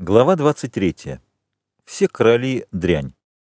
Глава 23. Все короли дрянь.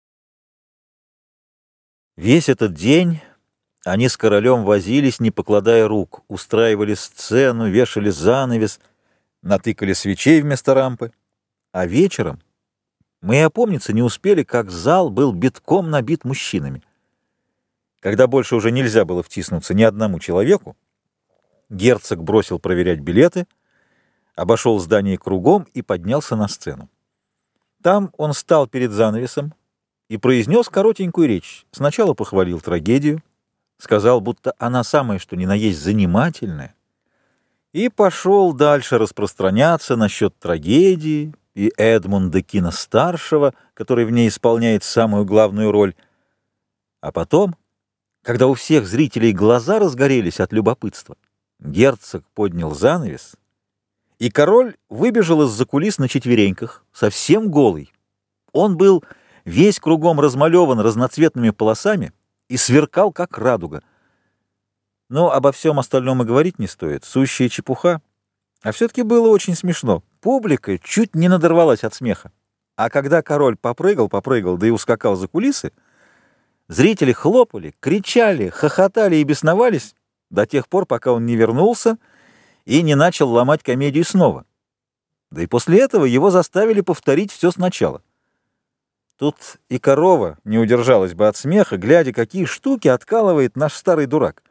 Весь этот день они с королем возились, не покладая рук, устраивали сцену, вешали занавес, натыкали свечей вместо рампы. А вечером мы и опомниться не успели, как зал был битком набит мужчинами. Когда больше уже нельзя было втиснуться ни одному человеку, герцог бросил проверять билеты, обошел здание кругом и поднялся на сцену. Там он стал перед занавесом и произнес коротенькую речь. Сначала похвалил трагедию, сказал, будто она самая что ни на есть занимательная, и пошел дальше распространяться насчет трагедии и Эдмунда Кина-старшего, который в ней исполняет самую главную роль. А потом, когда у всех зрителей глаза разгорелись от любопытства, герцог поднял занавес, и король выбежал из-за кулис на четвереньках, совсем голый. Он был весь кругом размалеван разноцветными полосами и сверкал, как радуга. Но обо всем остальном и говорить не стоит, сущая чепуха. А все-таки было очень смешно. Публика чуть не надорвалась от смеха. А когда король попрыгал, да и ускакал за кулисы, зрители хлопали, кричали, хохотали и бесновались до тех пор, пока он не вернулся и не начал ломать комедию снова. Да и после этого его заставили повторить все сначала. Тут и корова не удержалась бы от смеха, глядя, какие штуки откалывает наш старый дурак.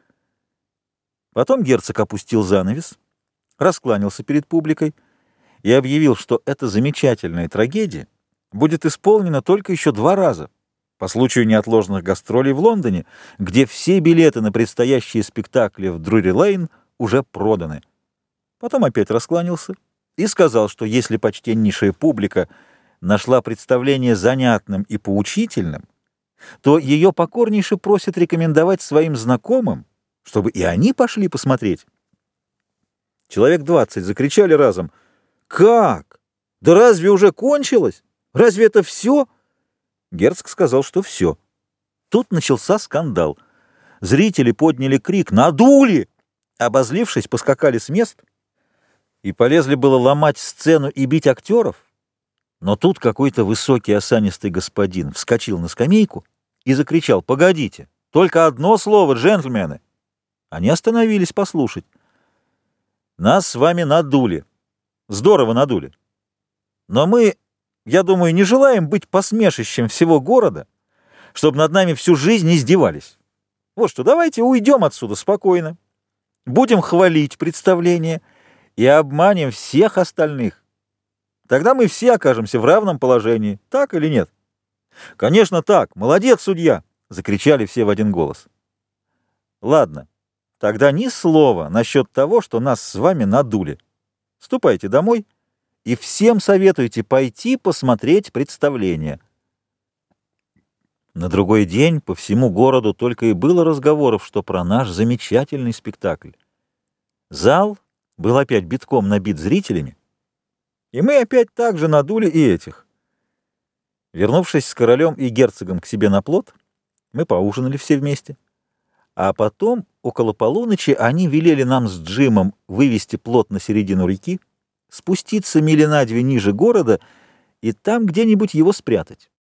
Потом герцог опустил занавес, раскланялся перед публикой и объявил, что эта замечательная трагедия будет исполнена только еще 2 раза, по случаю неотложных гастролей в Лондоне, где все билеты на предстоящие спектакли в Друри-Лейн уже проданы. Потом опять раскланялся и сказал, что если почтеннейшая публика нашла представление занятным и поучительным, то ее покорнейше просит рекомендовать своим знакомым, чтобы и они пошли посмотреть. Человек 20 закричали разом: «Как? Да разве уже кончилось? Разве это все?» Герцог сказал, что все. Тут начался скандал. Зрители подняли крик: «Надули!» Обозлившись, поскакали с мест и полезли было ломать сцену и бить актеров. Но тут какой-то высокий осанистый господин вскочил на скамейку и закричал: «Погодите, только одно слово, джентльмены!» Они остановились послушать. «Нас с вами надули. Здорово надули. Но мы, я думаю, не желаем быть посмешищем всего города, чтобы над нами всю жизнь издевались. Вот что, давайте уйдем отсюда спокойно, будем хвалить представление и обманем всех остальных. Тогда мы все окажемся в равном положении, так или нет?» «Конечно так! Молодец, судья!» — закричали все в один голос. «Ладно, тогда ни слова насчет того, что нас с вами надули. Ступайте домой и всем советуйте пойти посмотреть представление». На другой день по всему городу только и было разговоров, что про наш замечательный спектакль. Зал был опять битком набит зрителями, и мы опять так же надули и этих. Вернувшись с королем и герцогом к себе на плот, мы поужинали все вместе, а потом, около полуночи, они велели нам с Джимом вывести плот на середину реки, спуститься мили на 2 ниже города и там где-нибудь его спрятать.